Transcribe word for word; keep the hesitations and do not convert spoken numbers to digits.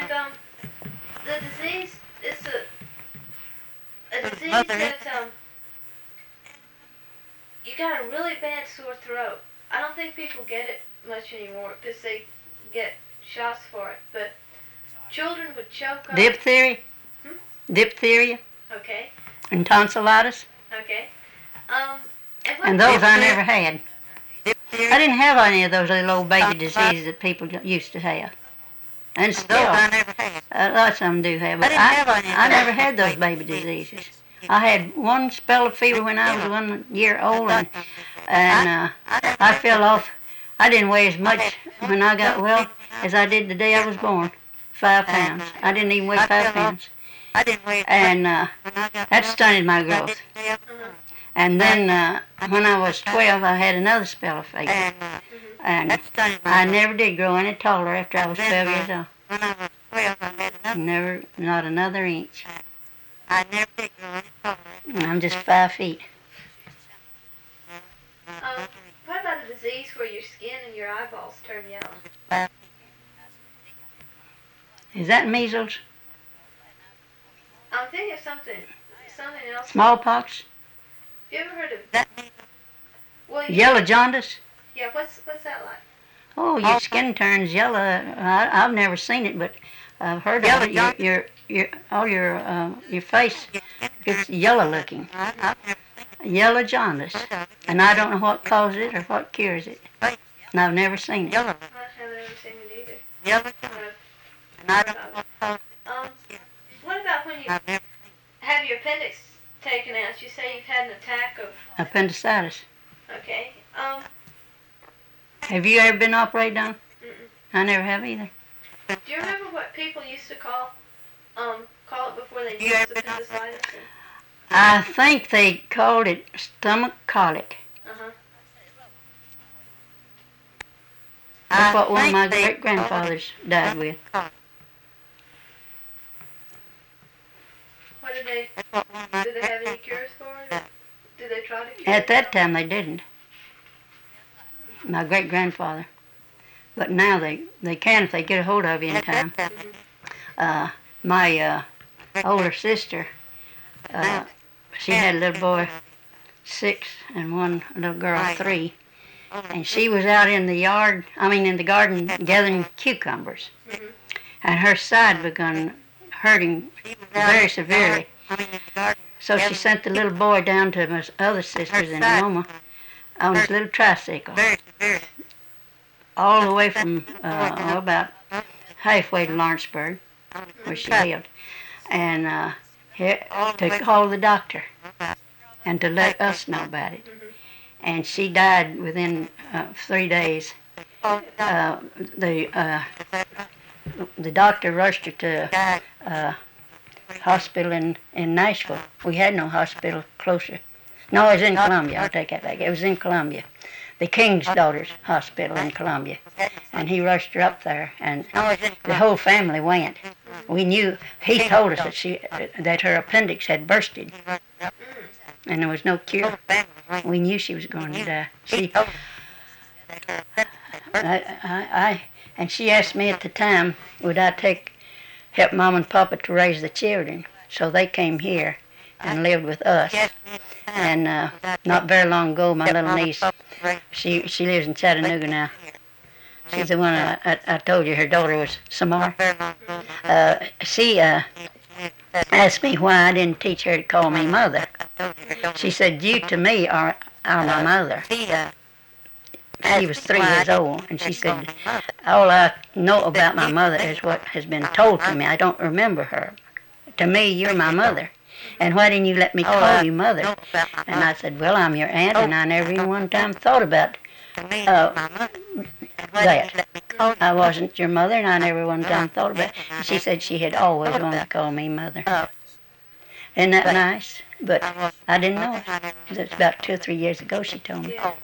And um, the disease is a, a disease that um, you got a really bad sore throat. I don't think people get it much anymore because they get shots for it. But children would choke on Diphtheria? Hmm? Diphtheria? Okay. And tonsillitis? Okay. Um, and, and those I never had. I didn't have any of those little old baby diseases that people used to have. And still, uh, lots of them do have. But I, I never had those baby diseases. I had one spell of fever when I was one year old, and, and uh, I fell off. I didn't weigh as much when I got well as I did the day I was born. Five pounds. I didn't even weigh five pounds. And uh, that stunted my growth. And then uh, when I was twelve, I had another spell of fever. And I never did grow any taller after I was twelve years old. Never, not another inch. I never did grow any taller. I'm just five feet. Um, what about a disease where your skin and your eyeballs turn yellow? Is that measles? I'm thinking of something, something else. Smallpox? Have you ever heard of that? Well, you, Yellow jaundice? Yeah, what's what's that like? Oh, your skin turns yellow. I, I've never seen it, but I've heard of it. Your, your, your, all your, uh, your face gets yellow looking. Yellow jaundice. And I don't know what causes it or what cures it. And I've never seen it. I haven't ever seen it either. Yellow jaundice. And I don't know what causes it. Um, what about when you have your appendix taken out? You say you've had an attack of Appendicitis. Okay. Um. Have you ever been operated on? Mm-mm. I never have either. Do you remember what people used to call um call it before they knew it was appendicitis? I think they called it stomach colic. Uh-huh. That's what one of my great grandfathers died with. What did they? Did they have any cures for it? Did they try to cure At it? that time they didn't. My great grandfather. But now they, they can if they get a hold of you in time. Mm-hmm. Uh, my uh, older sister, uh, she had a little boy, six, and one little girl, three. And she was out in the yard, I mean in the garden, gathering cucumbers. Mm-hmm. And her side begun hurting very severely. So she sent the little boy down to my other sisters in Roma on his little tricycle, all the way from uh, oh, about halfway to Lawrenceburg, where she lived, and uh, he, to call the doctor and to let us know about it. And she died within uh, three days. Uh, the uh, the doctor rushed her to uh, hospital in, in Nashville. We had no hospital closer. No, it was in Columbia. I'll take that back. It was in Columbia. The King's Daughters Hospital in Columbia. And he rushed her up there, and the whole family went. We knew, he told us that she, that her appendix had bursted, and there was no cure. We knew she was going to die. She, I, I, I, and she asked me at the time, would I take, help Mom and Papa to raise the children? So they came here and lived with us. And uh, not very long ago, my little niece, she she lives in Chattanooga now. She's the one I, I, I told you her daughter was Samar. Uh, she uh, asked me why I didn't teach her to call me mother. She said, you to me are, are my mother. She was three years old, and she said, all I know about my mother is what has been told to me. I don't remember her. To me, you're my mother. And why didn't you let me call you mother? And I said, well, I'm your aunt, and I never even one time thought about uh, that. I wasn't your mother, and I never one time thought about it. And she said she had always wanted to call me mother. Isn't that nice? But I didn't know it. It was about two or three years ago she told me.